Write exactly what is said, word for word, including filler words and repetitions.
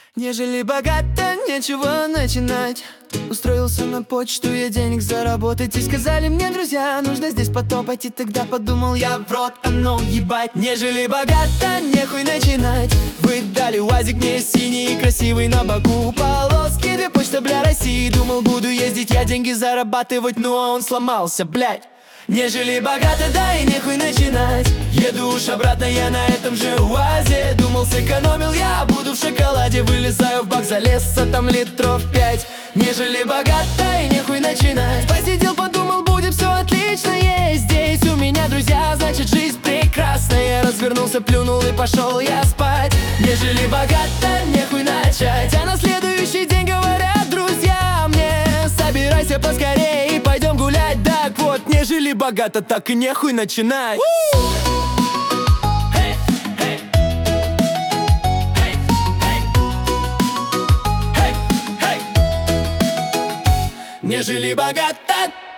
Не жили богато, нечего начинать. Устроился на почту, я денег заработать. И сказали мне друзья, нужно здесь потопать. И тогда подумал я, в рот, а ну ебать. Не жили богато, нехуй начинать. Вы дали УАЗик мне синий и красивый, на боку полоски, две почта, бля, России. Думал, буду ездить я деньги зарабатывать, ну а он сломался, блядь. Не жили богато, да и нехуй начинать. Еду уж обратно я на этом же УАЗе. Думал, сэкономил я, буду в шоколаде. Вылезаю в бак, залез, а там литров пять. Не жили богато и нехуй начинать. Посидел, подумал, будет все отлично. Есть здесь у меня друзья, значит жизнь прекрасная. Развернулся, плюнул и пошел я спать. Не жили богато, нехуй начать. А на следующий день говорят друзья мне: собирайся поскорее и пойдем гулять. Так вот, не жили богато, так и нехуй начинать. Не жили богато.